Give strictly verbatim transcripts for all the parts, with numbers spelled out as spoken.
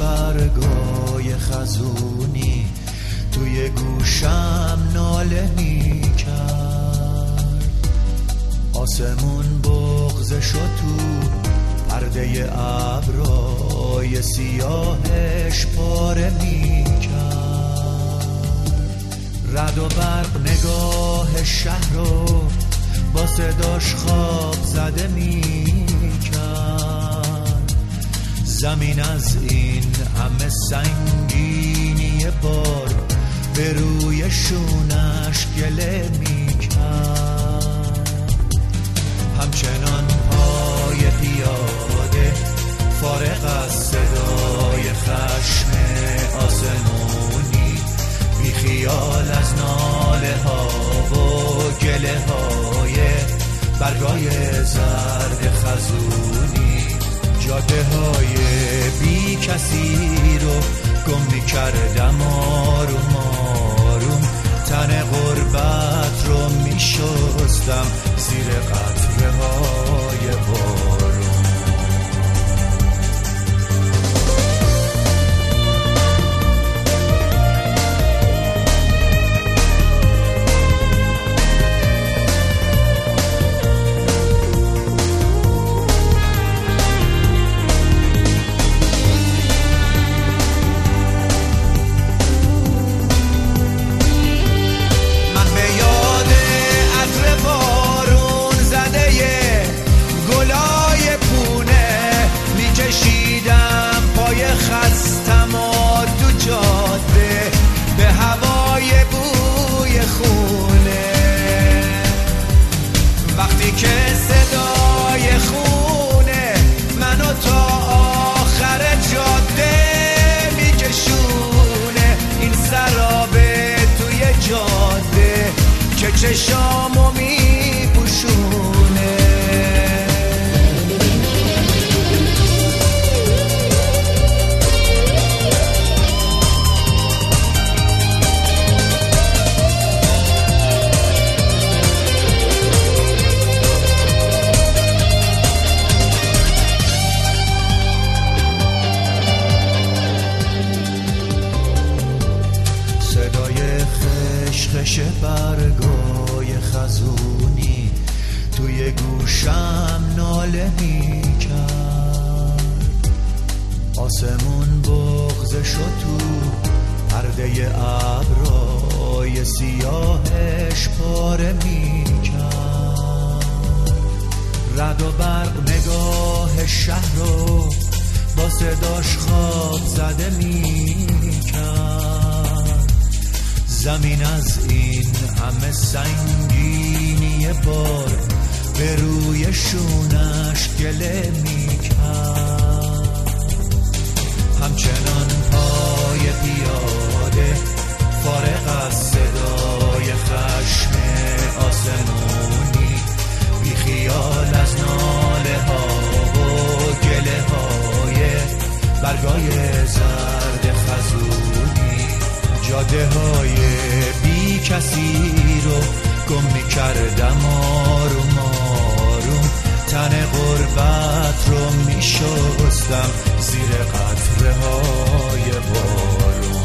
برگای خزونی توی گوشم ناله می کرد. آسمون بغض شد تو پرده ابرای سیاهش پاره می کرد. رد و برق نگاه شهر رو با صداش خواب زده می کرد. زمین از این همه سنگینی بار به روی شونش گله می کرد. همچنان پای پیاده فارغ از صدای خشم آسمونی، بی خیال از ناله ها و گله های برگای زرد خزونی، جاده های بی کسی رو گم می کردم آروم آروم. تن غربت رو می شستم زیر قطره های بارون. چشامو می پوشونه. صدای خشخش برگای خزونی توی گوشم ناله می کرد. آسمون بغض شد تو پرده ابرای سیاهش پاره می کرد. رد و برق نگاه شهر رو با صداش خواب زده می کرد. زمین از این همه سنگینی بار به روی شونش گله می کرد. همچنان پای پیاده فارغ از صدای خشم آسمونی، بی خیال از ناله ها و گله های برگای زرد خزونی، جاده های بی کسی رو گم می کردم آروم آروم. تن غربت رو می شستم زیر قطره های بارون.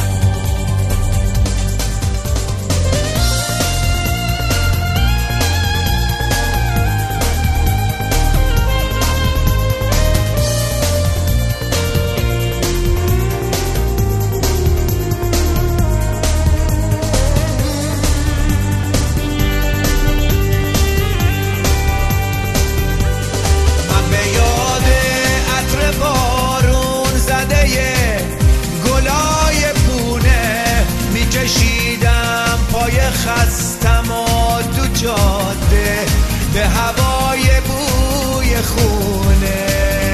خستم و تو جاده به هوای بوی خونه.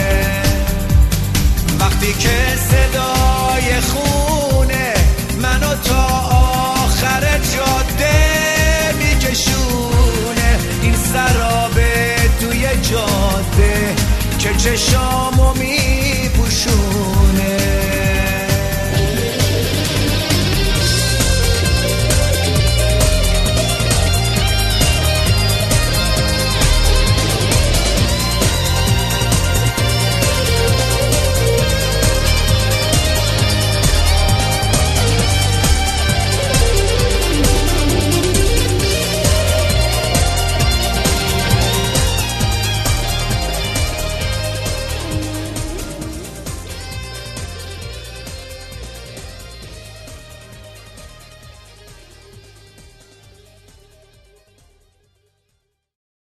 وقتی که صدای خونه منو تا آخر جاده میکشونه، این سرابه توی جاده که چشامو میپوشونه.